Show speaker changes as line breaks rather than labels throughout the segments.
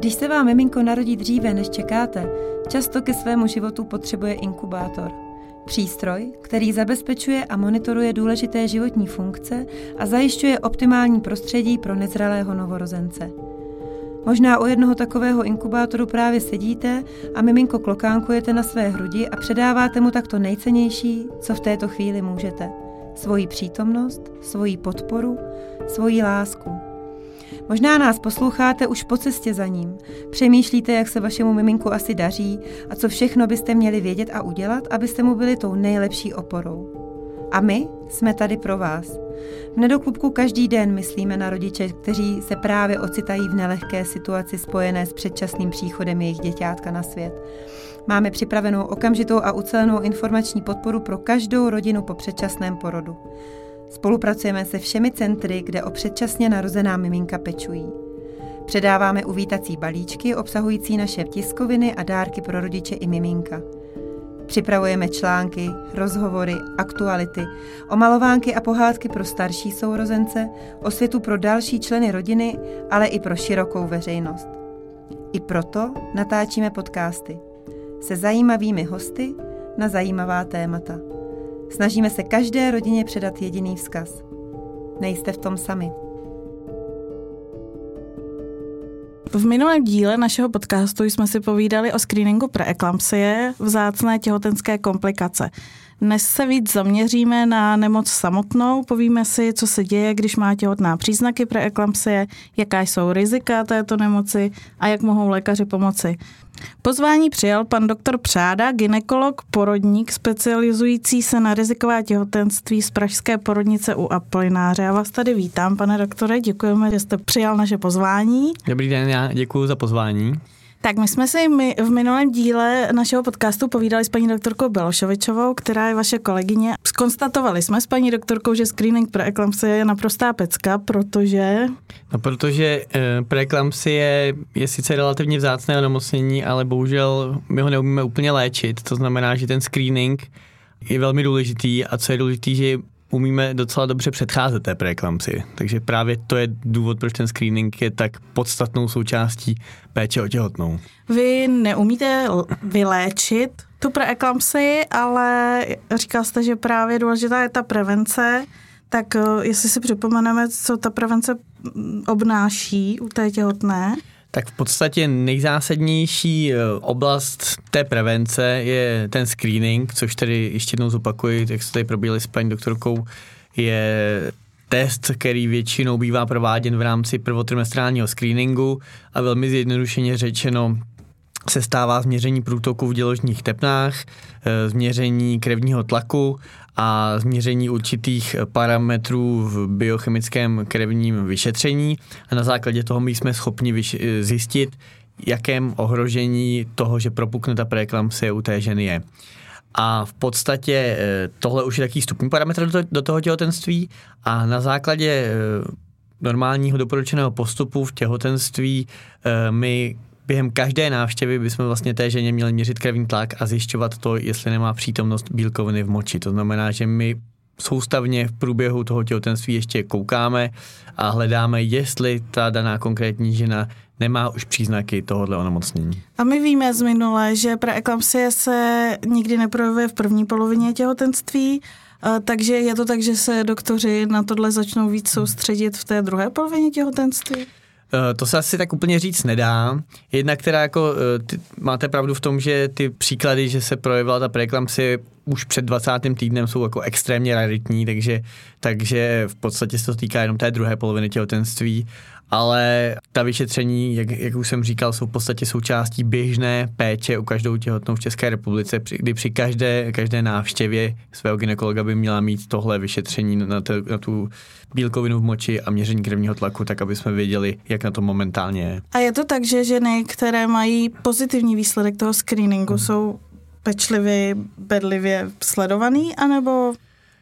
Když se vám miminko narodí dříve, než čekáte, často ke svému životu potřebuje inkubátor. Přístroj, který zabezpečuje a monitoruje důležité životní funkce a zajišťuje optimální prostředí pro nezralého novorozence. Možná u jednoho takového inkubátoru právě sedíte a miminko klokánkujete na své hrudi a předáváte mu takto nejcennější, co v této chvíli můžete. Svoji přítomnost, svoji podporu, svoji lásku. Možná nás posloucháte už po cestě za ním. Přemýšlíte, jak se vašemu miminku asi daří a co všechno byste měli vědět a udělat, abyste mu byli tou nejlepší oporou. A my jsme tady pro vás. V Nedoklubku každý den myslíme na rodiče, kteří se právě ocitají v nelehké situaci spojené s předčasným příchodem jejich děťátka na svět. Máme připravenou okamžitou a ucelenou informační podporu pro každou rodinu po předčasném porodu. Spolupracujeme se všemi centry, kde o předčasně narozená miminka pečují. Předáváme uvítací balíčky obsahující naše tiskoviny a dárky pro rodiče i miminka. Připravujeme články, rozhovory, aktuality, omalovánky a pohádky pro starší sourozence, osvětu pro další členy rodiny, ale i pro širokou veřejnost. I proto natáčíme podcasty se zajímavými hosty na zajímavá témata. Snažíme se každé rodině předat jediný vzkaz. Nejste v tom sami.
V minulém díle našeho podcastu jsme si povídali o screeningu preeklampsie, vzácné těhotenské komplikace. Dnes se víc zaměříme na nemoc samotnou, povíme si, co se děje, když má těhotná příznaky preeklampsie, jaká jsou rizika této nemoci a jak mohou lékaři pomoci. Pozvání přijal pan doktor Přáda, gynekolog, porodník, specializující se na riziková těhotenství z pražské porodnice u Apolináře. Já vás tady vítám, pane doktore, děkujeme, že jste přijal naše pozvání.
Dobrý den, já děkuji za pozvání.
Tak my jsme si v minulém díle našeho podcastu povídali s paní doktorkou Belošovičovou, která je vaše kolegyně. Zkonstatovali jsme s paní doktorkou, že screening preeklampsie je naprostá pecka, protože...
No, protože preeklampsie je sice relativně vzácné onemocnění, ale bohužel my ho neumíme úplně léčit. To znamená, že ten screening je velmi důležitý a co je důležitý, že umíme docela dobře předcházet té preeklampsii. Takže právě to je důvod, proč ten screening je tak podstatnou součástí péče o těhotnou.
Vy neumíte vyléčit tu preeklampsii, ale říkal jste, že právě důležitá je ta prevence. Tak jestli si připomeneme, co ta prevence obnáší u té těhotné?
Tak v podstatě nejzásadnější oblast té prevence je ten screening, což tedy ještě jednou zopakuji, jak se tady probíhali s paní doktorkou, je test, který většinou bývá prováděn v rámci prvotrimestrálního screeningu a velmi zjednodušeně řečeno se stává změření průtoku v děložních tepnách, změření krevního tlaku a změření určitých parametrů v biochemickém krevním vyšetření a na základě toho my jsme schopni zjistit, jakém ohrožení toho, že propukne ta preeklampsie u té ženy je. A v podstatě tohle už je taký vstupní parametr do toho těhotenství a na základě normálního doporučeného postupu v těhotenství my během každé návštěvy bychom vlastně té ženě měli měřit krevní tlak a zjišťovat to, jestli nemá přítomnost bílkoviny v moči. To znamená, že my soustavně v průběhu toho těhotenství ještě koukáme a hledáme, jestli ta daná konkrétní žena nemá už příznaky tohohle onemocnění.
A my víme z minule, že preeklampsie se nikdy neprojevuje v první polovině těhotenství, takže je to tak, že se doktoři na tohle začnou víc soustředit v té druhé polovině těhotenství?
To se asi tak úplně říct nedá. Jedna, která jako, máte pravdu v tom, že ty příklady, že se projevila ta preeklampsie už před 20. týdnem jsou jako extrémně raritní, takže v podstatě se to týká jenom té druhé poloviny těhotenství, ale ta vyšetření, jak už jsem říkal, jsou v podstatě součástí běžné péče u každou těhotnou v České republice, kdy při každé návštěvě svého gynekologa by měla mít tohle vyšetření na tu bílkovinu v moči a měření krevního tlaku, tak aby jsme věděli, jak na to momentálně je.
A je to tak, že ženy, které mají pozitivní výsledek toho screeningu, jsou pečlivě, bedlivě sledovaný, anebo...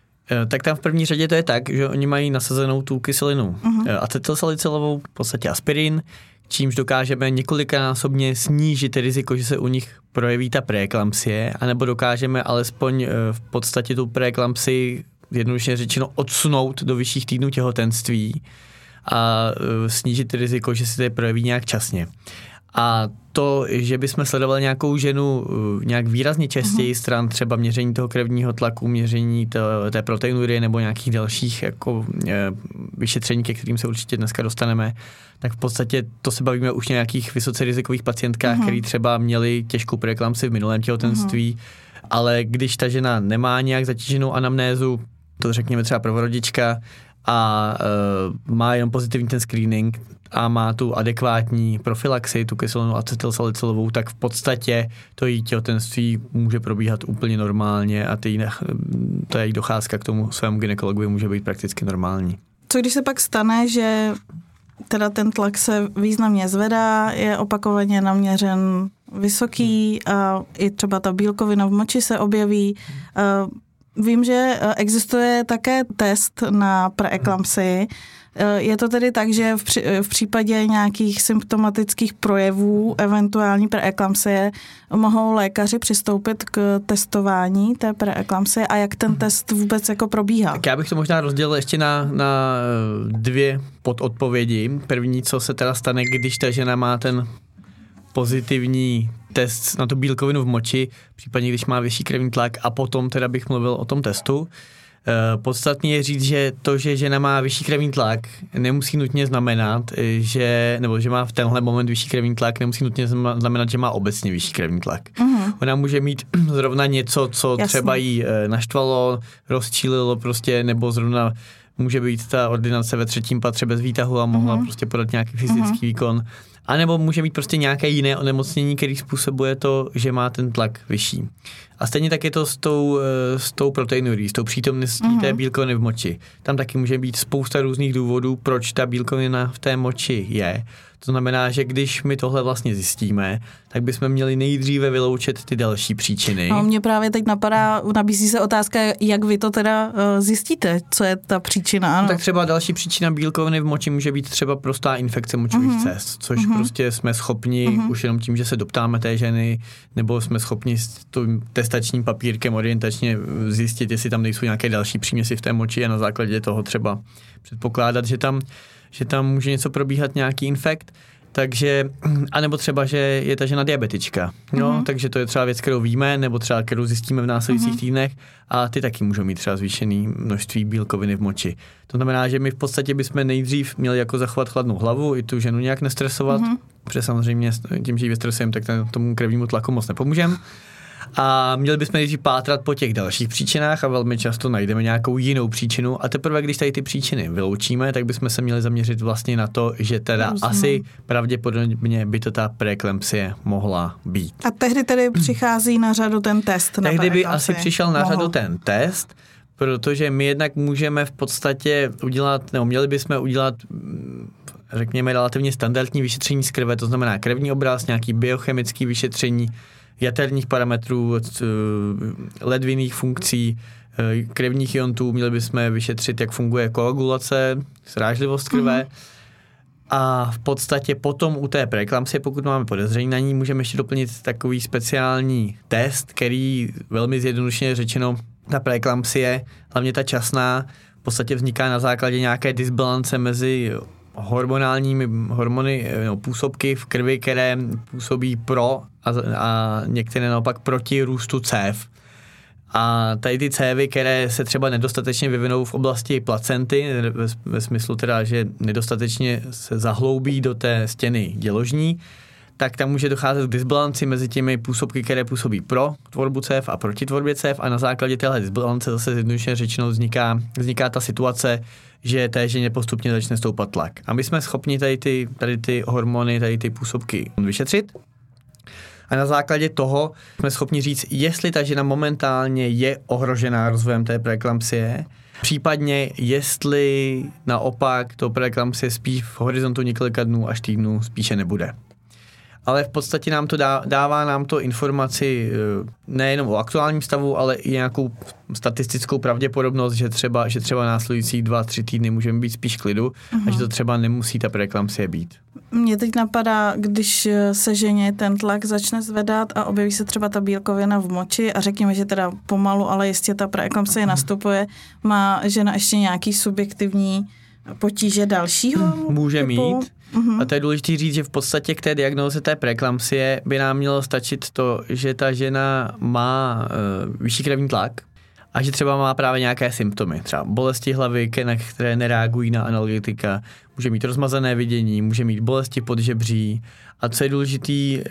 Tak tam v první řadě to je tak, že oni mají nasazenou tu kyselinu acetylsalicylovou, v podstatě aspirin, čímž dokážeme několikanásobně snížit riziko, že se u nich projeví ta preeklampsie, anebo dokážeme alespoň v podstatě tu preeklampsii jednoduše řečeno odsunout do vyšších týdnů těhotenství a snížit riziko, že se to projeví nějak časně. A to, že bychom sledovali nějakou ženu nějak výrazně častěji stran třeba měření toho krevního tlaku, měření té proteinurie nebo nějakých dalších jako vyšetření, ke kterým se určitě dneska dostaneme, tak v podstatě to se bavíme už o nějakých vysoce rizikových pacientkách, který třeba měli těžkou preeklampsii v minulém těhotenství, ale když ta žena nemá nějak zatíženou anamnézu, to řekněme třeba prvorodička, a má jenom pozitivní ten screening a má tu adekvátní profilaxi, tu kyselinu acetylsalicylovou, tak v podstatě to její těhotenství může probíhat úplně normálně a ta její docházka k tomu svému gynekologovi může být prakticky normální.
Co když se pak stane, že teda ten tlak se významně zvedá, je opakovaně naměřen vysoký a i třeba ta bílkovina v moči se objeví. Vím, že existuje také test na preeklampsii. Je to tedy tak, že v případě nějakých symptomatických projevů eventuální preeklampsie mohou lékaři přistoupit k testování té preeklampsie a jak ten test vůbec jako probíhá?
Tak já bych to možná rozdělil ještě na dvě pododpovědi. První, co se teda stane, když ta žena má ten pozitivní test na tu bílkovinu v moči, případně když má vyšší krevní tlak a potom teda bych mluvil o tom testu. Podstatně je říct, že to, že žena má vyšší krevní tlak, nemusí nutně znamenat, že má v tenhle moment vyšší krevní tlak, nemusí nutně znamenat, že má obecně vyšší krevní tlak. Ona může mít zrovna něco, co třeba jí naštvalo, rozčílilo prostě, nebo zrovna může být ta ordinace ve 3. patře bez výtahu a mohla prostě podat nějaký fyzický výkon. A nebo může mít prostě nějaké jiné onemocnění, který způsobuje to, že má ten tlak vyšší. A stejně tak je to s tou proteinurií, s tou přítomností té bílkoviny v moči. Tam taky může být spousta různých důvodů, proč ta bílkovina v té moči je. To znamená, že když my tohle vlastně zjistíme, tak bychom měli nejdříve vyloučit ty další příčiny.
No, mě právě teď nabízí se otázka, jak vy to teda zjistíte, co je ta příčina. Ano.
No, tak třeba další příčina bílkoviny v moči může být třeba prostá infekce močových cest, což prostě jsme schopni už jenom tím, že se doptáme té ženy, nebo jsme schopni s tím testačním papírkem orientačně zjistit, jestli tam nejsou nějaké další příměsi v té moči a na základě toho třeba předpokládat, že tam může něco probíhat, nějaký infekt. Takže, anebo třeba, že je ta žena diabetička. No, takže to je třeba věc, kterou víme, nebo třeba, kterou zjistíme v následujících týdnech a ty taky můžou mít třeba zvýšený množství bílkoviny v moči. To znamená, že my v podstatě bychom nejdřív měli jako zachovat chladnou hlavu, i tu ženu nějak nestresovat, protože samozřejmě tím, že ji vystresujeme, tak tomu krevnímu tlaku moc nepomůžeme. A měli bychom nejdřív pátrat po těch dalších příčinách a velmi často najdeme nějakou jinou příčinu a teprve, když tady ty příčiny vyloučíme, tak bychom se měli zaměřit vlastně na to, že teda asi pravděpodobně by to ta preeklampsie mohla být.
A tehdy tedy přichází na řadu ten test na
tehdy by asi přišel na řadu ten test, protože my jednak můžeme v podstatě udělat, nebo měli bychom udělat řekněme relativně standardní vyšetření z krve, to znamená krevní obraz, nějaký biochemický vyšetření jaterních parametrů, ledvinných funkcí, krevních iontů, měli bychom vyšetřit, jak funguje koagulace, srážlivost krve. A v podstatě potom u té preeklampsie, pokud máme podezření na ní, můžeme ještě doplnit takový speciální test, který velmi zjednodušeně řečeno, ta preeklampsie, hlavně ta časná, v podstatě vzniká na základě nějaké disbalance mezi hormony, působky v krvi, které působí pro a některé naopak proti růstu cév. A tady ty cévy, které se třeba nedostatečně vyvinou v oblasti placenty, ve smyslu teda, že nedostatečně se zahloubí do té stěny děložní, tak tam může docházet k disbalanci mezi těmi působky, které působí pro tvorbu cév a proti tvorbě cév a na základě téhle disbalance zase zjednodušeně řečeno vzniká ta situace, že té ženě postupně začne stoupat tlak. A my jsme schopni tady ty hormony, tady ty působky vyšetřit. A na základě toho jsme schopni říct, jestli ta žena momentálně je ohrožená rozvojem té preeklampsie, případně jestli naopak to preeklampsie spíš v horizontu několika dnů až týdnů spíše nebude. Ale v podstatě nám to dává nám to informaci nejenom o aktuálním stavu, ale i nějakou statistickou pravděpodobnost, že třeba následující 2-3 týdny můžeme být spíš v klidu a že to třeba nemusí ta preeklampsie být.
Mně teď napadá, když se ženě ten tlak začne zvedat a objeví se třeba ta bílkovina v moči a řekněme, že teda pomalu, ale jistě ta preeklampsie nastupuje, má žena ještě nějaký subjektivní potíže dalšího
může
typu?
mít. A to je důležité říct, že v podstatě k té diagnóze té preeklampsie by nám mělo stačit to, že ta žena má vyšší krevní tlak a že třeba má právě nějaké symptomy, třeba bolesti hlavy, které nereagují na analgetika, může mít rozmazané vidění, může mít bolesti podžebří. A co je důležité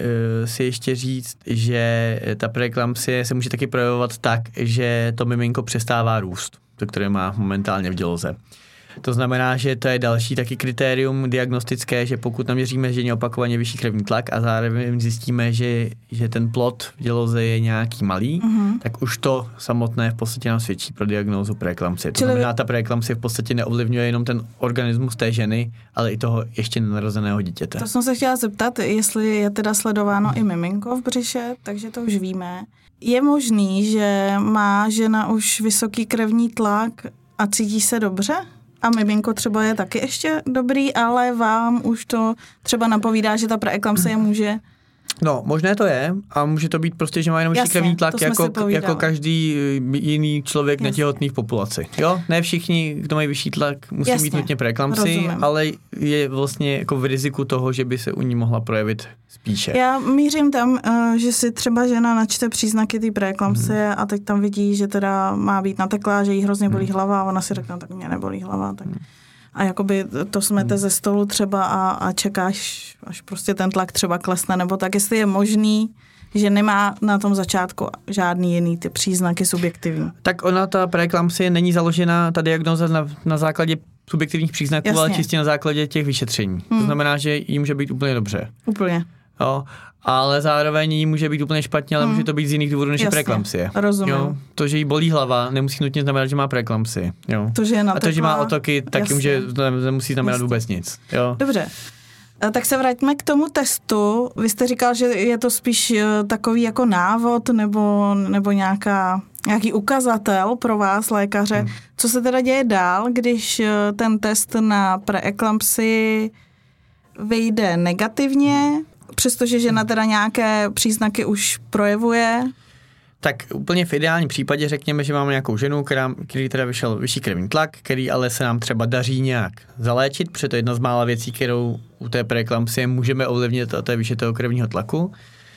si ještě říct, že ta preeklampsie se může taky projevovat tak, že to miminko přestává růst, to, které má momentálně v děloze. To znamená, že to je další taky kritérium diagnostické, že pokud naměříme ženě opakovaně vyšší krevní tlak a zároveň zjistíme, že ten plod v děloze je nějaký malý, tak už to samotné v podstatě nám svědčí pro diagnózu preeklampsie. To znamená, ta preeklampsie v podstatě neovlivňuje jenom ten organismus té ženy, ale i toho ještě nenarozeného dítěte.
To jsem se chtěla zeptat, jestli je teda sledováno i miminko v břiše, takže to už víme. Je možný, že má žena už vysoký krevní tlak a cítí se dobře? A miminko třeba je taky ještě dobrý, ale vám už to třeba napovídá, že ta preeklampsie může...
No, možné to je a může to být prostě, že má jenom vyšší krevní tlak jako každý jiný člověk netěhotný v populaci. Jo, ne všichni, kdo mají vyšší tlak, musí mít nutně preeklampsii, ale je vlastně jako v riziku toho, že by se u ní mohla projevit spíše.
Já mířím tam, že si třeba žena načte příznaky té preeklampsie a teď tam vidí, že teda má být nateklá, že jí hrozně bolí hlava a ona si řekne, tak mě nebolí hlava, tak... A jakoby to smete ze stolu třeba a čekáš, až prostě ten tlak třeba klesne, nebo tak, jestli je možný, že nemá na tom začátku žádný jiný ty příznaky subjektivní.
Tak ona, ta preeklampsie, není založena, ta diagnóza na základě subjektivních příznaků, ale čistě na základě těch vyšetření. To znamená, že jí může být úplně dobře.
Úplně.
Jo, ale zároveň jí může být úplně špatně, ale může to být z jiných důvodů, než je preeklampsie.
Rozumím.
Jo, to, že jí bolí hlava, nemusí nutně znamenat, že má preeklampsii. Jo.
To, že je nateklá.
A to, že má otoky, taky nemusí znamenat vůbec nic. Jo.
Dobře. Tak se vraťme k tomu testu. Vy jste říkal, že je to spíš takový jako návod nebo nějaký ukazatel pro vás, lékaře. Co se teda děje dál, když ten test na preeklampsii vyjde negativně, přestože žena teda nějaké příznaky už projevuje?
Tak úplně v ideálním případě řekněme, že máme nějakou ženu, který teda vyšel vyšší krevní tlak, který ale se nám třeba daří nějak zaléčit, protože to je jedna z mála věcí, kterou u té preeklampsie můžeme ovlivnit, a to je výše toho krevního tlaku.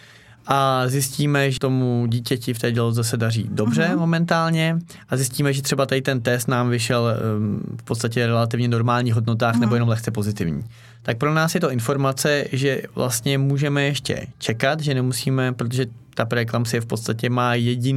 A zjistíme, že tomu dítěti v té děloze se daří dobře momentálně a zjistíme, že třeba tady ten test nám vyšel v podstatě relativně normálních hodnotách nebo jenom lehce pozitivní. Tak pro nás je to informace, že vlastně můžeme ještě čekat, že nemusíme, protože ta preeklampsie v podstatě má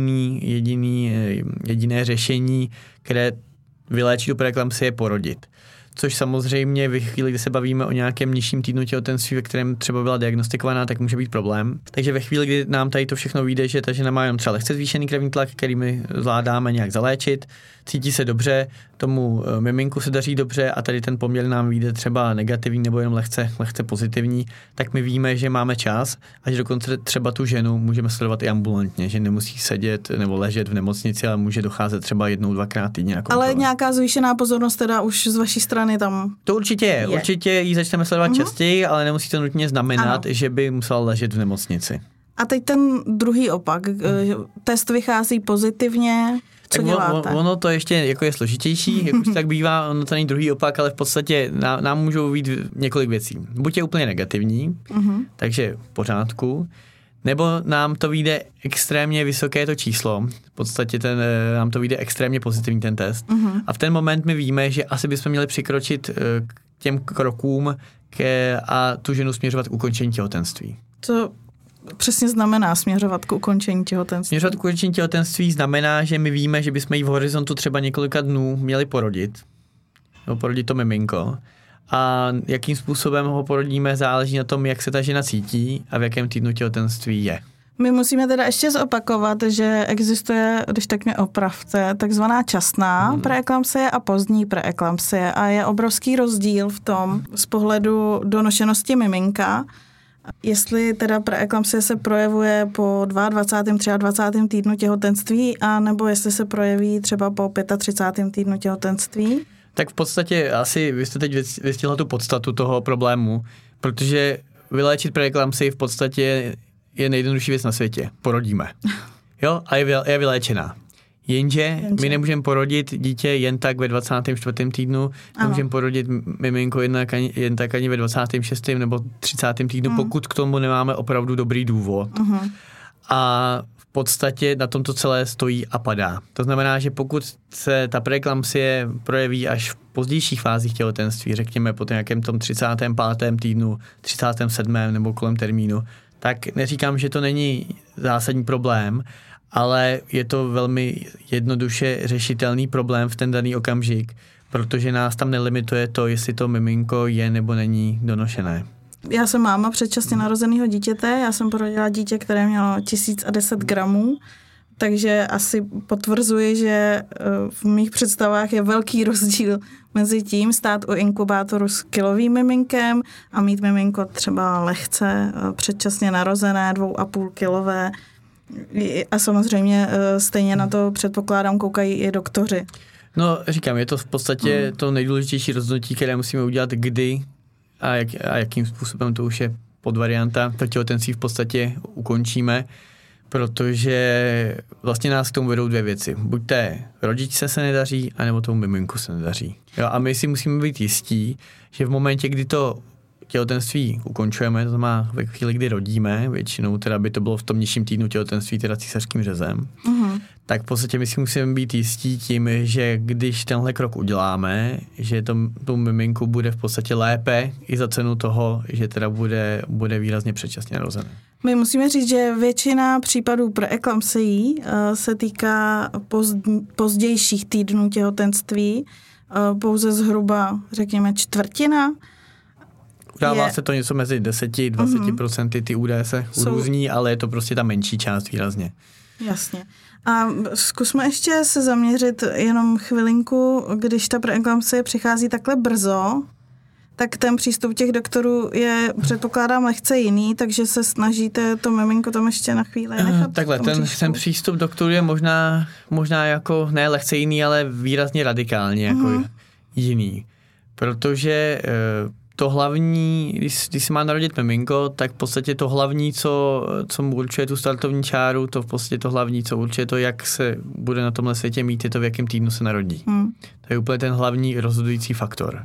jediné řešení, které vyléčí tu preeklampsie, porodit. Což samozřejmě v chvíli, kdy se bavíme o nějakém nižším týdnu těhotenství, ve kterém třeba byla diagnostikovaná, tak může být problém. Takže ve chvíli, kdy nám tady to všechno vyjde, že ta žena má jenom třeba lehce zvýšený krevní tlak, který my zvládáme nějak zaléčit, cítí se dobře, tomu miminku se daří dobře a tady ten poměr nám vyjde třeba negativní nebo jenom lehce pozitivní, tak my víme, že máme čas a že dokonce třeba tu ženu můžeme sledovat i ambulantně, že nemusí sedět nebo ležet v nemocnici, ale může docházet třeba 1-2krát týdně na kontrolu.
Ale nějaká zvýšená pozornost teda už z vaší strany tam
to určitě je. Určitě ji začneme sledovat častěji, ale nemusí to nutně znamenat, že by musela ležet v nemocnici.
A teď ten druhý opak. Test vychází pozitivně. Co děláte?
Ono to ještě jako je složitější, jak už tak bývá, ono to není druhý opak, ale v podstatě nám můžou být několik věcí. Buď je úplně negativní, takže v pořádku, nebo nám to vyjde extrémně vysoké to číslo, v podstatě nám to vyjde extrémně pozitivní ten test. A v ten moment my víme, že asi bychom měli přikročit k těm krokům a tu ženu směřovat k ukončení těhotenství.
Co přesně znamená směřovat k ukončení těhotenství?
Směřovat k ukončení těhotenství znamená, že my víme, že bychom jí v horizontu třeba několika dnů měli porodit. Nebo porodit to miminko. A jakým způsobem ho porodíme, záleží na tom, jak se ta žena cítí a v jakém týdnu těhotenství je.
My musíme teda ještě zopakovat, že existuje, když tak mě opravte, takzvaná časná preeklampsie a pozdní preeklampsie a je obrovský rozdíl v tom z pohledu donošenosti miminka. Jestli teda preeklampsie se projevuje po 22. 23. týdnu těhotenství a nebo jestli se projeví třeba po 35. týdnu těhotenství?
Tak v podstatě asi vy jste teď vystihla tu podstatu toho problému, protože vyléčit preeklampsii v podstatě je nejjednodušší věc na světě. Porodíme. Jo? A je vyléčená. Jenže my nemůžeme porodit dítě jen tak ve 24. týdnu, nemůžeme porodit miminko jen tak ani ve 26. nebo 30. týdnu, pokud k tomu nemáme opravdu dobrý důvod. A v podstatě na tom to celé stojí a padá. To znamená, že pokud se ta preeklampsie projeví až v pozdějších fázích těhotenství, řekněme po nějakém tom 35. týdnu, 37. nebo kolem termínu, tak neříkám, že to není zásadní problém, ale je to velmi jednoduše řešitelný problém v ten daný okamžik, protože nás tam nelimituje to, jestli to miminko je nebo není donošené.
Já jsem máma předčasně narozeného dítěte, já jsem porodila dítě, které mělo 1010 gramů, takže asi potvrzuji, že v mých představách je velký rozdíl mezi tím stát u inkubátoru s kilovým miminkem a mít miminko třeba lehce předčasně narozené, 2,5 kilové. A samozřejmě stejně na to předpokládám koukají i doktoři.
No říkám, je to v podstatě to nejdůležitější rozhodnutí, které musíme udělat kdy a jakým způsobem, to už je podvarianta, to těhotenství v podstatě ukončíme, protože vlastně nás k tomu vedou dvě věci. Buď té rodičce se nedaří, anebo tomu miminku se nedaří. Jo, a my si musíme být jistí, že v momentě, kdy to těhotenství ukončujeme, to znamená ve chvíli, kdy rodíme, většinou teda by to bylo v tom nižším týdnu těhotenství, teda císařským řezem, tak v podstatě my si musíme být jistí tím, že když tenhle krok uděláme, že tomu miminku bude v podstatě lépe i za cenu toho, že teda bude výrazně předčasně narozené.
My musíme říct, že většina případů preeklampsií se týká pozdějších týdnů těhotenství, pouze zhruba, řekněme, čtvrtina.
Udává se to něco mezi 10-20%, ty údaje se různí, ale je to prostě ta menší část výrazně.
Jasně. A zkusme ještě se zaměřit jenom chvilinku, když ta preeklampsie přichází takhle brzo, tak ten přístup těch doktorů je, předpokládám, lehce jiný, takže se snažíte to miminko tam ještě na chvíli nechat.
Takhle, ten přístup doktorů je možná jako ne lehce jiný, ale výrazně radikálně jako jiný. Protože to hlavní, když se má narodit miminko, tak v podstatě to hlavní, co mu určuje tu startovní čáru, to v podstatě to hlavní, co určuje to, jak se bude na tomhle světě mít, je to, v jakém týdnu se narodí. To je úplně ten hlavní rozhodující faktor.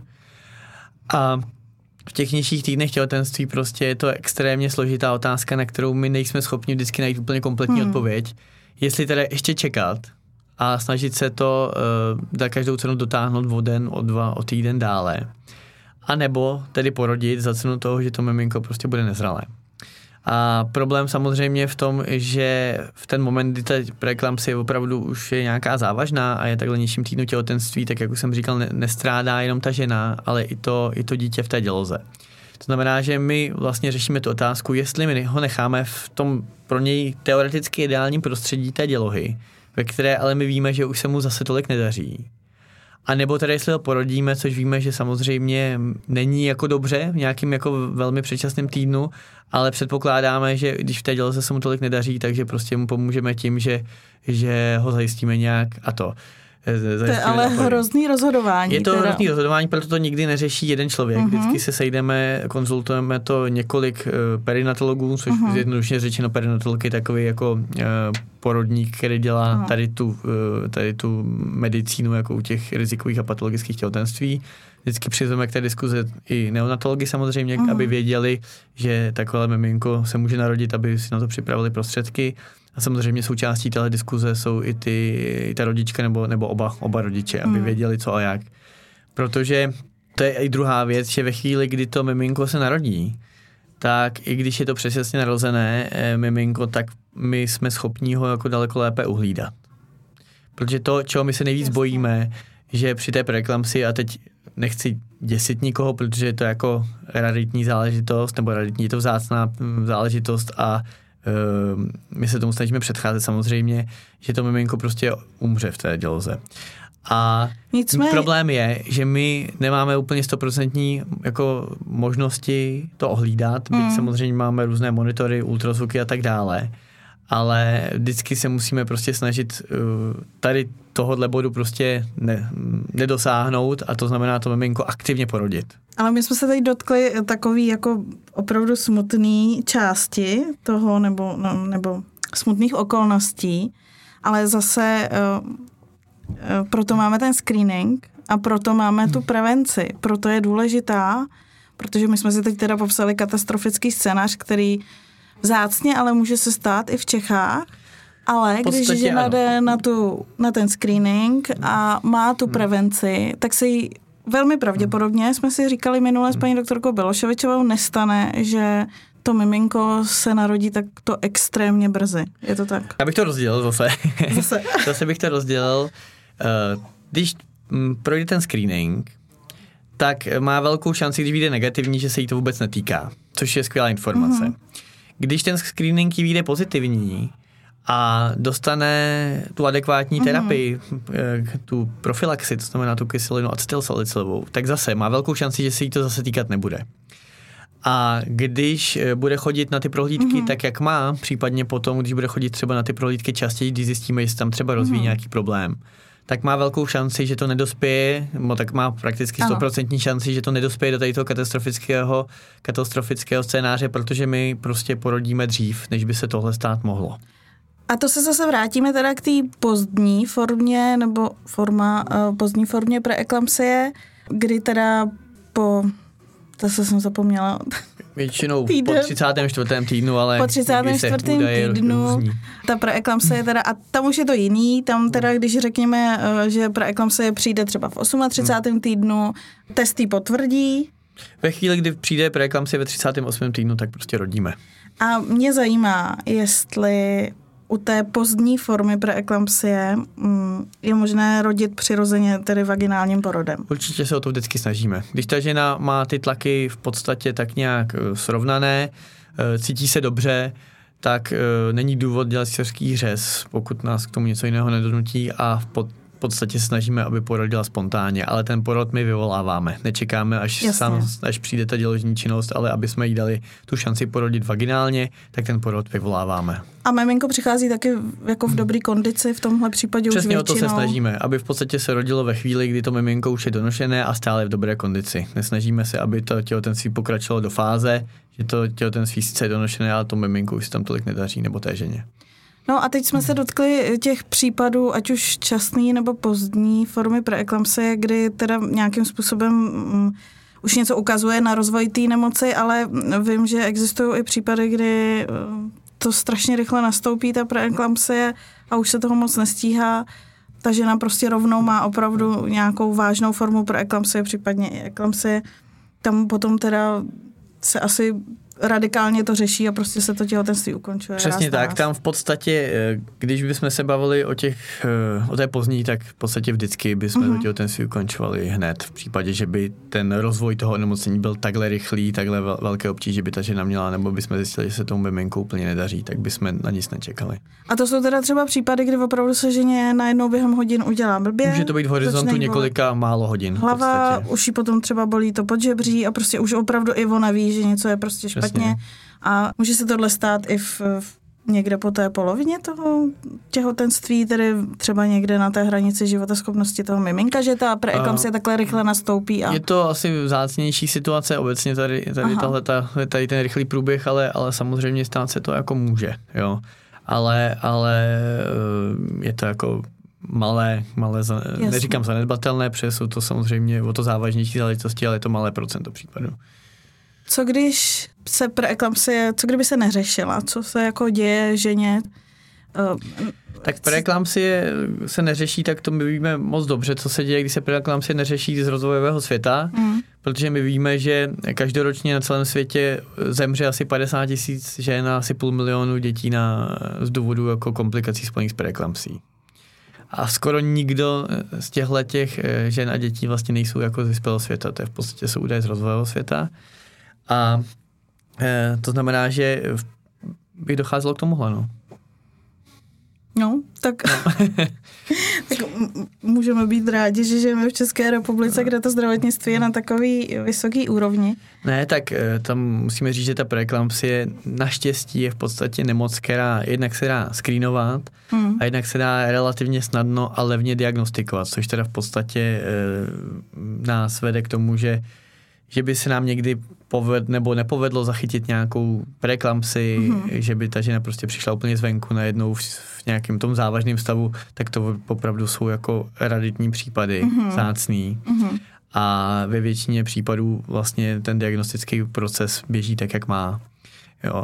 A v těch nižších týdnech těhotenství prostě je to extrémně složitá otázka, na kterou my nejsme schopni vždycky najít úplně kompletní odpověď. Jestli teda ještě čekat a snažit se to za každou cenu dotáhnout o den, o dva, o týden dále. A nebo tedy porodit za cenu toho, že to miminko prostě bude nezralé. A problém samozřejmě v tom, že v ten moment, kdy ta preeklampsie opravdu už je nějaká závažná a je takhle nižším týdnu těhotenství, tak jak už jsem říkal, nestrádá jenom ta žena, ale i to dítě v té děloze. To znamená, že my vlastně řešíme tu otázku, jestli my ho necháme v tom pro něj teoreticky ideálním prostředí té dělohy, ve které ale my víme, že už se mu zase tolik nedaří. A nebo tedy, jestli ho porodíme, což víme, že samozřejmě není jako dobře v nějakým jako velmi předčasném týdnu, ale předpokládáme, že když v té děloze se mu tolik nedaří, takže prostě mu pomůžeme tím, že ho zajistíme nějak a to.
To je ale hrozný rozhodování.
Je to hrozný rozhodování, proto to nikdy neřeší jeden člověk. Vždycky se sejdeme, konzultujeme to několik perinatologů, což zjednodušeně řečeno perinatolog je takový jako porodník, který dělá tady tu medicínu jako u těch rizikových a patologických těhotenství. Vždycky přizveme k té diskuze i neonatology samozřejmě, aby věděli, že takové miminko se může narodit, aby si na to připravili prostředky. A samozřejmě součástí téhle diskuze jsou i ta rodička nebo oba rodiče, aby věděli co a jak. Protože to je i druhá věc, že ve chvíli, kdy to miminko se narodí, tak i když je to předčasně narozené miminko, tak my jsme schopni ho jako daleko lépe uhlídat. Protože to, čeho my se nejvíc bojíme, že při té preeklampsii, a teď nechci děsit nikoho, protože je to jako raritní záležitost, nebo raritní, je to vzácná záležitost a my se tomu snažíme předcházet samozřejmě, že to miminko prostě umře v té děloze. A problém je, že my nemáme úplně 100% jako možnosti to ohlídat, byť samozřejmě máme různé monitory, ultrazvuky a tak dále, ale vždycky se musíme prostě snažit tady tohodle bodu prostě nedosáhnout a to znamená to miminko aktivně porodit.
Ale my jsme se tady dotkli takový jako opravdu smutný části toho nebo smutných okolností ale zase proto máme ten screening a proto máme tu prevenci. Proto je důležitá, protože my jsme si teď teda popsali katastrofický scénář, který vzácně, ale může se stát i v Čechách. Ale když žena jde na ten screening a má tu prevenci, tak se jí velmi pravděpodobně, jsme si říkali minule s paní doktorkou Beloševičovou, nestane, že to miminko se narodí tak to extrémně brzy. Je to tak?
Já bych to rozdělil zase. Zase bych to rozdělil. Když projde ten screening, tak má velkou šanci, když vyjde negativní, že se jí to vůbec netýká, což je skvělá informace. Když ten screening jí vyjde pozitivní a dostane tu adekvátní terapii, tu profilaxi, to znamená tu kyselinu acetylsalicylovou, tak zase má velkou šanci, že se jí to zase týkat nebude. A když bude chodit na ty prohlídky tak, jak má, případně potom, když bude chodit třeba na ty prohlídky častěji, když zjistíme, že se tam třeba rozvíjí nějaký problém, tak má velkou šanci, že to nedospěje, tak má prakticky 100% šanci, že to nedospěje do tady toho katastrofického scénáře, protože my prostě porodíme dřív, než by se tohle stát mohlo.
A to se zase vrátíme teda k té pozdní formě, nebo pozdní formě preeklampsie, kdy teda zase jsem zapomněla.
Většinou po 34. týdnu, ale
po 34. týdnu ta preeklampsie teda, a tam už je to jiný, tam teda, když řekněme, že preeklampsie přijde třeba v 38. týdnu, testy potvrdí.
Ve chvíli, kdy přijde preeklampsie ve 38. týdnu, tak prostě rodíme.
A mě zajímá, jestli u té pozdní formy preeklampsie je možné rodit přirozeně, tedy vaginálním porodem.
Určitě se o to vždycky snažíme. Když ta žena má ty tlaky v podstatě tak nějak srovnané, cítí se dobře, tak není důvod dělat císařský řez, pokud nás k tomu něco jiného nedonutí, a v podstatě snažíme, aby porodila spontánně, ale ten porod my vyvoláváme. Nečekáme, až přijde ta děložní činnost, ale aby jsme jí dali tu šanci porodit vaginálně, tak ten porod vyvoláváme.
A miminko přichází taky jako v dobrý kondici, v tomhle případě
přesně
už většinou.
Přesně o to se snažíme, aby v podstatě se rodilo ve chvíli, kdy to miminko už je donošené a stále v dobré kondici. Nesnažíme se, aby to těhotenství pokračovalo do fáze, že to těhotenství sice je donošené, ale to miminko už se tam tolik nedaří, nebo té ženě.
No a teď jsme se dotkli těch případů, ať už časný nebo pozdní formy preeklampsie, kdy teda nějakým způsobem už něco ukazuje na rozvoj té nemoci, ale vím, že existují i případy, kdy to strašně rychle nastoupí, ta preeklampsie, a už se toho moc nestíhá. Ta žena prostě rovnou má opravdu nějakou vážnou formu preeklampsie, případně i eklampsie. Tam potom teda se asi radikálně to řeší a prostě se to těhotenství ukončuje.
Přesně tak, tam v podstatě, když bychom se bavili o té pozdní, tak v podstatě vždycky bychom to těhotenství ukončovali hned. V případě, že by ten rozvoj toho onemocnění byl takhle rychlý, takhle velké obtíže by ta žena měla, nebo bychom zjistili, že se tomu miminku úplně nedaří, tak bychom na nic nečekali.
A to jsou teda třeba případy, kdy opravdu se ženě najednou během hodin udělá blbě.
Může to být v horizontu několika málo hodin.
Hlava, už jí potom třeba bolí to podžebří a prostě už opravdu i ona ví, že něco je prostě špatně. A může se tohle stát i v někde po té polovině toho těhotenství, tedy třeba někde na té hranici životaschopnosti toho miminka, že ta preeklampsie takhle rychle nastoupí. A...
Je to asi vzácnější situace obecně tady ten rychlý průběh, ale samozřejmě stát se to jako může, jo. Ale je to jako malé neříkám zanedbatelné, protože jsou to samozřejmě o to závažnější záležitosti, ale je to malé procento případů.
Co když se preeklampsie, co kdyby se neřešila? Co se jako děje ženě?
Tak preeklampsie se neřeší, tak to my víme moc dobře, co se děje, když se preeklampsie neřeší z rozvojového světa, protože my víme, že každoročně na celém světě zemře asi 50 000 žen a asi 500 000 dětí z důvodu jako komplikací spojených s preeklampsí. A skoro nikdo z těch žen a dětí vlastně nejsou jako z vyspělého světa, to je v podstatě jsou údaje z rozvojového světa. A to znamená, že by docházelo k tomuhle, no.
No, tak můžeme být rádi, že žijeme v České republice, kde to zdravotnictví je na takový vysoký úrovni.
Ne, tak tam musíme říct, že ta preeklampsie naštěstí je v podstatě nemoc, která jednak se dá screenovat a jednak se dá relativně snadno a levně diagnostikovat, což teda v podstatě nás vede k tomu, že že by se nám někdy nebo nepovedlo zachytit nějakou preeklampsii, že by ta žena prostě přišla úplně zvenku najednou v nějakém tom závažném stavu, tak to opravdu jsou jako raritní případy, vzácný. A ve většině případů vlastně ten diagnostický proces běží tak, jak má. Jo.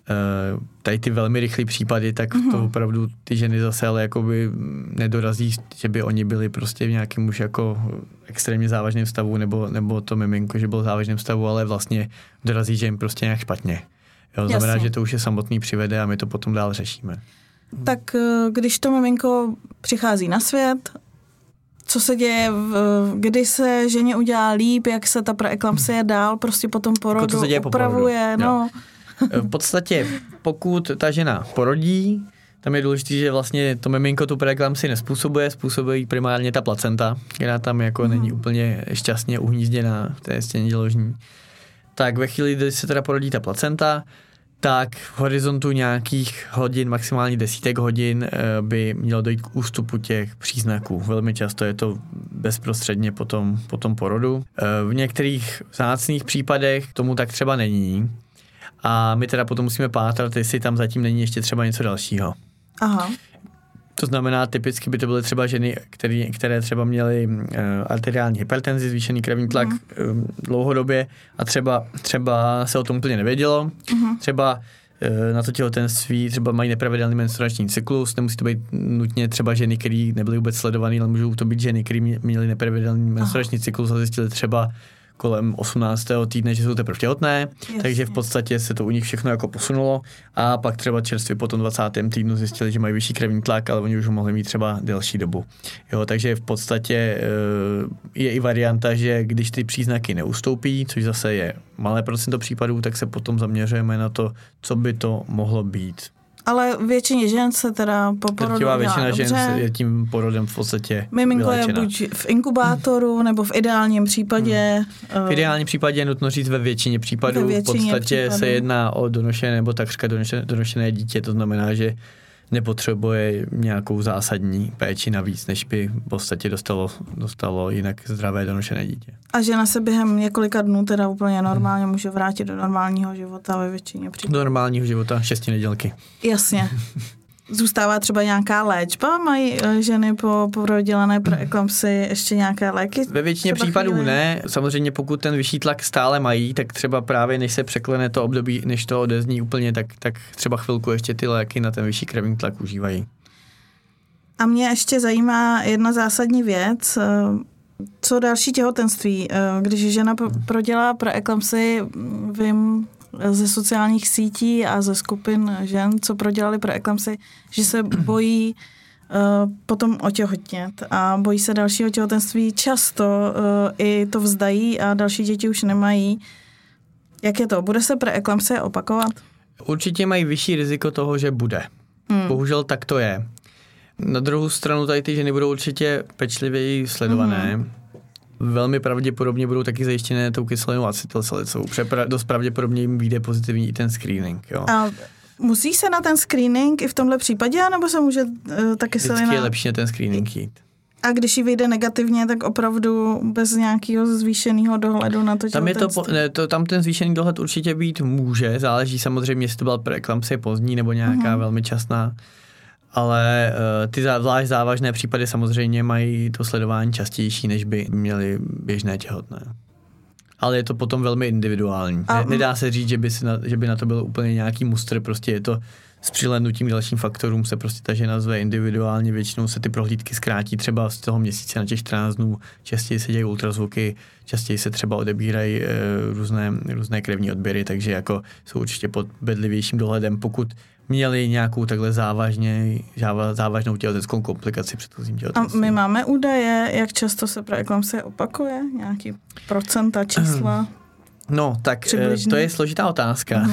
Tady ty velmi rychlé případy, tak to opravdu ty ženy zase ale jakoby nedorazí, že by oni byli prostě v nějakém už jako extrémně závažném stavu, nebo to miminko, že bylo v závažném stavu, ale vlastně dorazí, že jim prostě nějak špatně. Jo, znamená,
Jasně.
že to už je samotný přivede a my to potom dál řešíme.
Tak když to miminko přichází na svět, co se děje, kdy se ženě udělá líp, jak se ta preeklampsie dál prostě po tom porodu upravuje, no.
V podstatě, pokud ta žena porodí, tam je důležité, že vlastně to miminko tu preeklampsii nespůsobuje, způsobuje primárně ta placenta, která tam jako není úplně šťastně uhnízděná v té stěně děložní. Tak ve chvíli, kdy se teda porodí ta placenta, tak v horizontu nějakých hodin, maximálně desítek hodin by mělo dojít k ústupu těch příznaků. Velmi často je to bezprostředně po tom porodu. V některých vzácných případech tomu tak třeba není. A my teda potom musíme pátrat, jestli tam zatím není ještě třeba něco dalšího.
Aha.
To znamená, typicky by to byly třeba ženy, které třeba měly arteriální hypertenzi, zvýšený krevní tlak dlouhodobě a třeba se o tom úplně nevědělo. Třeba na to těhotenství třeba mají nepravidelný menstruační cyklus, nemusí to být nutně třeba ženy, které nebyly vůbec sledované, ale můžou to být ženy, které měly nepravidelný menstruační cyklus a zjistili třeba kolem 18. týdne, že jsou teprve těhotné, takže v podstatě se to u nich všechno jako posunulo a pak třeba čerstvě po tom 20. týdnu zjistili, že mají vyšší krevní tlak, ale oni už ho mohli mít třeba delší dobu. Jo, takže v podstatě je i varianta, že když ty příznaky neustoupí, což zase je malé procento případů, tak se potom zaměřujeme na to, co by to mohlo být.
Ale většině žen se teda po porodu dělá
většina
dobře.
žen je tím porodem v podstatě
miminko
vylečena.
je buď v inkubátoru, nebo v ideálním případě.
V ideálním případě je nutno říct ve většině případů. V podstatě se jedná o donošené nebo takřka donošené dítě, to znamená, že nepotřebuje nějakou zásadní péči navíc, než by v podstatě dostalo jinak zdravé donošené dítě.
A žena se během několika dnů teda úplně normálně může vrátit do normálního života ve většině případů.
Do normálního života 6 nedělky.
Jasně. Zůstává třeba nějaká léčba? Mají ženy po prodělané preeklampsii ještě nějaké léky?
Ve většině případů ne. Samozřejmě pokud ten vyšší tlak stále mají, tak třeba právě než se překlene to období, než to odezní úplně, tak třeba chvilku ještě ty léky na ten vyšší krevní tlak užívají.
A mě ještě zajímá jedna zásadní věc. Co další těhotenství? Když žena prodělá preeklampsii, vím ze sociálních sítí a ze skupin žen, co prodělali preeklampsii, že se bojí potom otěhotnět a bojí se dalšího těhotenství. Často i to vzdají a další děti už nemají. Jak je to? Bude se preeklampsie opakovat?
Určitě mají vyšší riziko toho, že bude. Bohužel tak to je. Na druhou stranu tady ty ženy budou určitě pečlivěji sledované. Velmi pravděpodobně budou taky zajištěné tou kyselinou acetylsalicovou. Dost pravděpodobně jim vyjde pozitivní i ten screening. Jo.
A musí se na ten screening i v tomhle případě, anebo se může ta kyselina...
Vždycky je lepší na ten screening jít.
A když ji vyjde negativně, tak opravdu bez nějakého zvýšeného dohledu na to těhotenství?
Tam ten zvýšený dohled určitě být může. Záleží samozřejmě, jestli to byla preeklampsie pozdní nebo nějaká velmi časná. Ale ty zvlášť závažné případy samozřejmě mají to sledování častější, než by měly běžné těhotné. Ale je to potom velmi individuální. Nedá se říct, že by na to bylo úplně nějaký mustr, prostě je to s přihlédnutím k dalším faktorům se prostě ta žena zve individuálně, většinou se ty prohlídky zkrátí třeba z toho měsíce na těch 14 dnů, častěji se dějí ultrazvuky, častěji se třeba odebírají různé krevní odběry, takže jako jsou určitě pod bedlivějším dohledem, pokud měli nějakou takhle závažnou těhotenskou komplikaci předchozím těhotenstvím.
A my máme údaje, jak často se preeklampsie opakuje? Nějaký procenta, čísla?
No, tak přibližně. To je složitá otázka.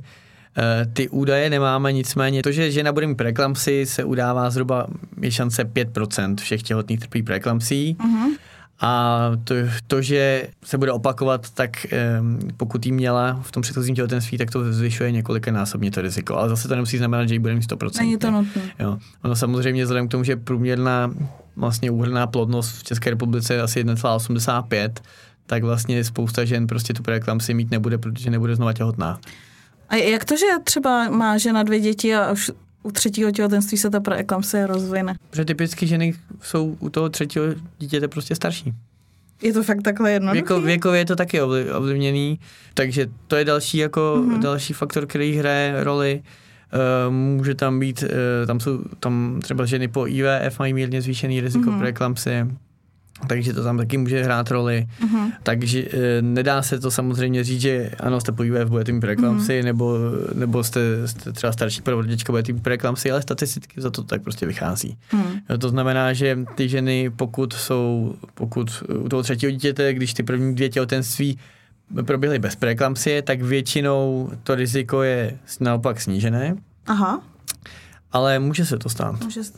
Ty údaje nemáme, nicméně to, že žena bude mít preeklampsii, se udává zhruba je šance 5% všech těhotných trpí preeklampsií. A to, že se bude opakovat, tak pokud jí měla v tom předchozím těhotenství, tak to zvyšuje několikanásobně to riziko. Ale zase to nemusí znamenat, že jí bude mít 100%.
Není to nutné.
Jo. Ono samozřejmě vzhledem k tomu, že průměrná vlastně úhrnná plodnost v České republice je asi 1,85, tak vlastně spousta žen prostě tu preeklampsii mít nebude, protože nebude znova těhotná.
A jak to, že třeba má žena 2 děti a už u 3. těhotenství se ta preeklampsie rozvine?
Protože typicky ženy jsou u toho 3. dítěte prostě starší.
Je to fakt takhle jednoduché?
Věkově je to taky ovlivněný, takže to je další faktor, který hraje roli. Může tam být, tam třeba ženy po IVF mají mírně zvýšený riziko preeklampsie, takže to tam taky může hrát roli. Takže nedá se to samozřejmě říct, že ano, jste po IVF, budete mít preeklampsii, nebo jste třeba starší prvorodička, budete mít preeklampsii, ale statisticky za to tak prostě vychází. To znamená, že ty ženy, pokud u toho 3. dítěte, když ty první 2 těhotenství proběhly bez preeklampsie, tak většinou to riziko je naopak snížené.
Aha.
Ale může se to stát.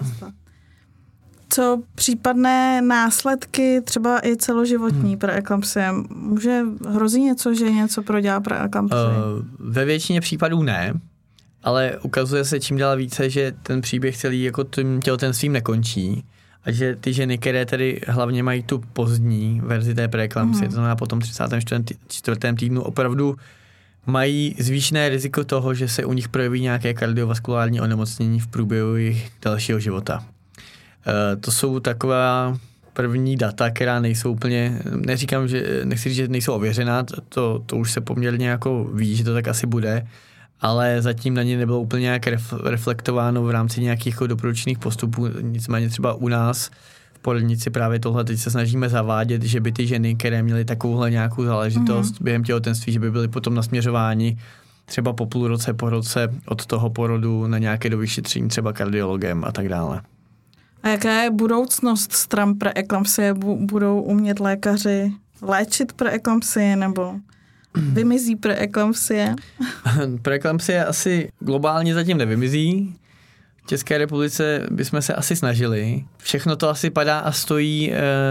Co případné následky, třeba i celoživotní preeklampsie? Hrozí něco, že něco prodělá preeklampsie?
Ve většině případů ne, ale ukazuje se čím dál více, že ten příběh celý jako tím těhotenstvím nekončí a že ty ženy, které tedy hlavně mají tu pozdní verzi té preeklampsie, to znamená po tom 34. týdnu, opravdu mají zvýšené riziko toho, že se u nich projeví nějaké kardiovaskulární onemocnění v průběhu jejich dalšího života. To jsou taková první data, která nejsou úplně, nechci říct, že nejsou ověřená, to už se poměrně jako ví, že to tak asi bude, ale zatím na ně nebylo úplně nějak reflektováno v rámci nějakých jako doporučených postupů. Nicméně třeba u nás v porodnici právě tohle teď se snažíme zavádět, že by ty ženy, které měly takovouhle nějakou záležitost během těhotenství, že by byly potom nasměřováni třeba po půl roce, po roce od toho porodu na nějaké dovyšetření, třeba kardiologem a tak dále.
A jaká je budoucnost stran preeklampsie? Budou umět lékaři léčit preeklampsie nebo vymizí preeklampsie?
Preeklampsie asi globálně zatím nevymizí. V České republice bychom se asi snažili. Všechno to asi padá a stojí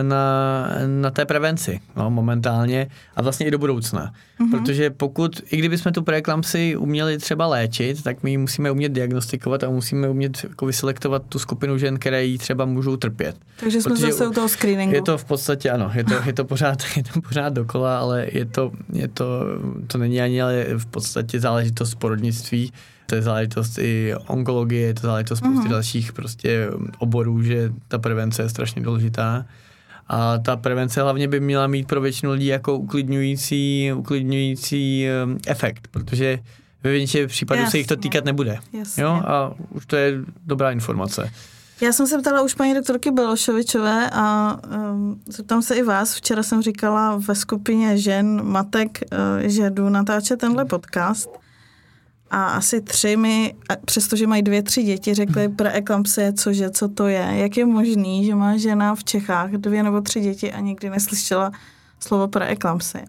na té prevenci momentálně a vlastně i do budoucna. Protože i kdybychom tu preeklampsii uměli třeba léčit, tak my ji musíme umět diagnostikovat a musíme umět jako vyselektovat tu skupinu žen, které ji třeba můžou trpět.
Takže jsme zase u toho screeningu.
Je to v podstatě ano, je to pořád dokola, ale to není ani ale v podstatě záležitost porodnictví. To je záležitost i onkologie, je to záležitost spousty dalších prostě oborů, že ta prevence je strašně důležitá. A ta prevence hlavně by měla mít pro většinu lidí jako uklidňující efekt, protože ve většině případů se jich to týkat nebude. Jo? A už to je dobrá informace.
Já jsem se ptala už paní doktorky Belošovičové a zeptám se i vás. Včera jsem říkala ve skupině žen, matek, že jdu natáčet tenhle podcast. A asi 3 mi, přestože mají 2-3 děti, řekli preeklampsie, co to je. Jak je možný, že má žena v Čechách 2 nebo 3 děti a nikdy neslyšela slovo preeklampsie?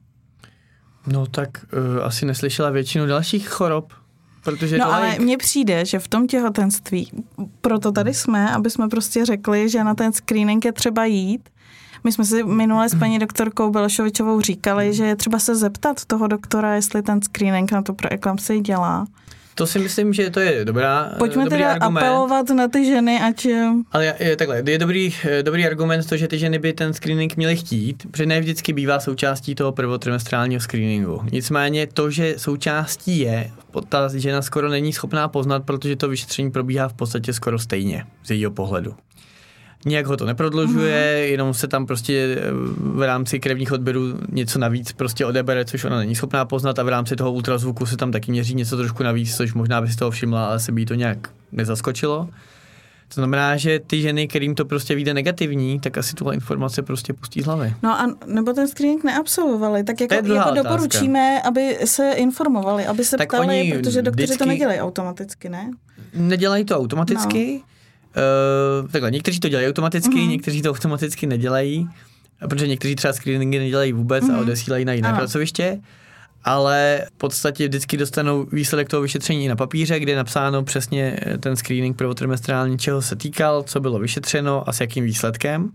No tak asi neslyšela většinu dalších chorob, protože...
No ale mně přijde, že v tom těhotenství, proto tady jsme, aby jsme prostě řekli, že na ten screening je třeba jít. My jsme si minule s paní doktorkou Belošovičovou říkali, že je třeba se zeptat toho doktora, jestli ten screening na tu preeklampsii dělá.
To si myslím, že to je
Pojďme
dobrý
teda
argument.
Apelovat na ty ženy, ať...
Ale je dobrý argument to, že ty ženy by ten screening měly chtít, protože ne vždycky bývá součástí toho prvotrimestrálního screeningu. Nicméně to, že součástí je, ta žena skoro není schopná poznat, protože to vyšetření probíhá v podstatě skoro stejně z jejího pohledu. Nijak ho to neprodlužuje, jenom se tam prostě v rámci krevních odběrů něco navíc prostě odebere, což ona není schopná poznat a v rámci toho ultrazvuku se tam taky měří něco trošku navíc, což možná by si toho všimla, ale se by jí to nějak nezaskočilo. To znamená, že ty ženy, kterým to prostě vyjde negativní, tak asi tuhle informace prostě pustí z hlavy.
No a nebo ten screening neabsolvovali, tak jako doporučíme, aby se informovali, aby se tak ptali, protože doktoři to nedělají automaticky, ne?
Nedělají to automaticky. No. Takhle, někteří to dělají automaticky, někteří to automaticky nedělají, protože někteří třeba screeningy nedělají vůbec a odesílají na jiné pracoviště, ale v podstatě vždycky dostanou výsledek toho vyšetření na papíře, kde je napsáno přesně ten screening prvotrimestrální, čeho se týkal, co bylo vyšetřeno a s jakým výsledkem.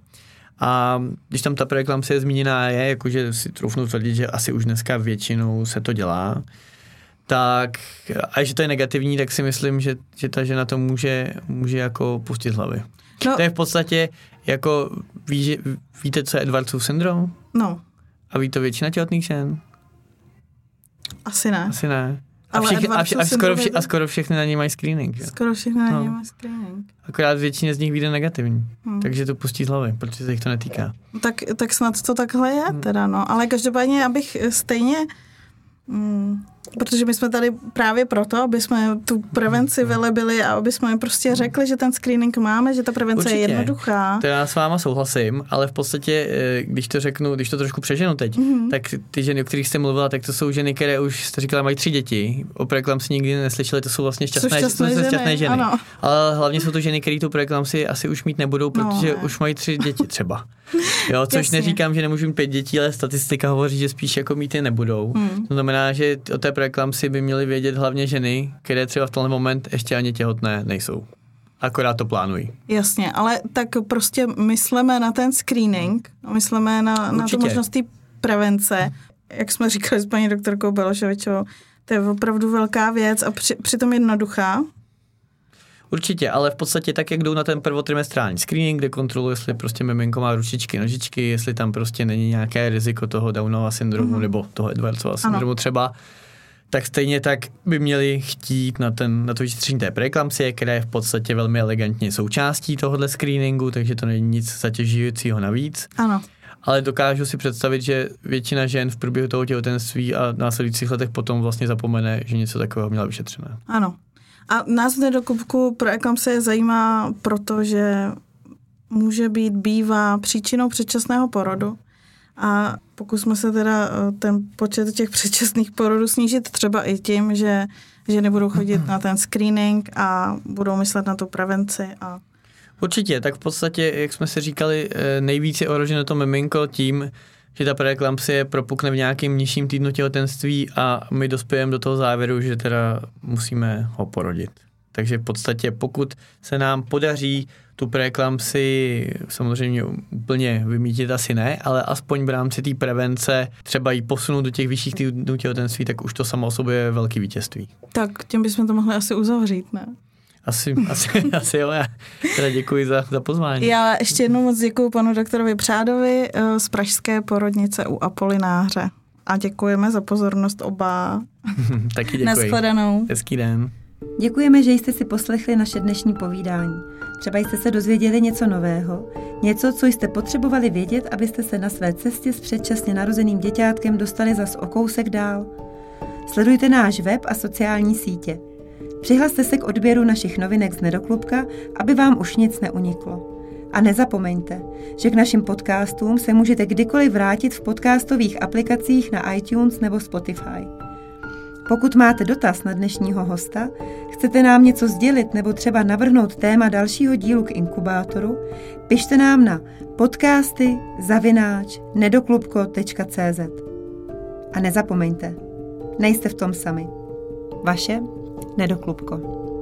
A když tam ta preeklampsie zmíněná je, jakože si troufnu tvrdit, že asi už dneska většinou se to dělá, tak a že to je negativní, tak si myslím, že ta žena to může jako pustit z hlavy. No. To je v podstatě jako, víte, co je Edwardsův syndrom?
No.
A ví to většina těhotných žen?
Asi ne.
A skoro všechny na něj mají screening. Že?
Skoro všechny na něj mají screening.
Akorát většině z nich vyjde negativní. Takže to pustí z hlavy, protože se jich to netýká.
Tak snad to takhle je teda, no. Ale každopádně, abych stejně... protože my jsme tady právě proto, aby jsme tu prevenci velebili a aby jsme prostě řekli, že ten screening máme, že ta prevence
určitě.
Je jednoduchá.
To já s váma souhlasím, ale v podstatě, když to trošku přeženu teď, tak ty ženy, o kterých jste mluvila, tak to jsou ženy, které už jste říkala, mají 3 děti. O preeklampsii nikdy neslyšeli, to jsou vlastně šťastné ženy.
Ano.
Ale hlavně jsou to ženy, které tu preeklampsii asi už mít nebudou, protože už mají 3 děti třeba. Jo, což
jasně.
neříkám, že nemůžu mít 5 dětí, ale statistika hovoří, že spíš jako mít je nebudou. To znamená, že o té preeklampsii by měly vědět hlavně ženy, které třeba v tenhle moment ještě ani těhotné nejsou. Akorát to plánují.
Jasně, ale tak prostě myslíme na ten screening, myslíme na tu možnost té prevence. Jak jsme říkali s paní doktorkou Beloševičovou, to je opravdu velká věc a přitom jednoduchá.
Určitě, ale v podstatě tak, jak jdou na ten prvotrimestrální screening, kde kontrolují, jestli prostě miminko má ručičky, nožičky, jestli tam prostě není nějaké riziko toho Downova syndromu nebo toho Edwardsova syndromu třeba, tak stejně tak by měli chtít na to vyšetření té preeklampsie, která je v podstatě velmi elegantně součástí tohohle screeningu, takže to není nic zatěžujícího navíc.
Ano.
Ale dokážu si představit, že většina žen v průběhu toho těhotenství a následujících letech potom vlastně zapomene, že něco takového měla vyšetřené.
Ano. A nás v Nedoklubku preeklampsie zajímá, protože bývá příčinou předčasného porodu. A pokusme se teda ten počet těch předčasných porodů snížit třeba i tím, že ženy budou chodit na ten screening a budou myslet na tu prevenci.
Určitě, tak v podstatě, jak jsme si říkali, nejvíc je ohroženo to miminko tím, že ta preeklampsie propukne v nějakém nižším týdnu těhotenství a my dospějeme do toho závěru, že teda musíme ho porodit. Takže v podstatě, pokud se nám podaří tu preeklampsii samozřejmě úplně vymítit asi ne, ale aspoň v rámci té prevence třeba ji posunout do těch vyšších týdnů těhotenství, tak už to samo o sobě je velký vítězství.
Tak tím bychom to mohli asi uzavřít, ne?
Asi jo, já teda děkuji za pozvání.
Já ještě jednou moc děkuji panu doktorovi Přádovi z pražské porodnice u Apolináře. A děkujeme za pozornost oba.
Taky děkuji.
Nashledanou.
Hezký den.
Děkujeme, že jste si poslechli naše dnešní povídání. Třeba jste se dozvěděli něco nového, něco, co jste potřebovali vědět, abyste se na své cestě s předčasně narozeným děťátkem dostali zas o kousek dál. Sledujte náš web a sociální sítě. Přihlaste se k odběru našich novinek z Nedoklubka, aby vám už nic neuniklo. A nezapomeňte, že k našim podcastům se můžete kdykoliv vrátit v podcastových aplikacích na iTunes nebo Spotify. Pokud máte dotaz na dnešního hosta, chcete nám něco sdělit nebo třeba navrhnout téma dalšího dílu k inkubátoru, pište nám na podcasty@nedoklubko.cz. A nezapomeňte, nejste v tom sami. Vaše Nedoklubko.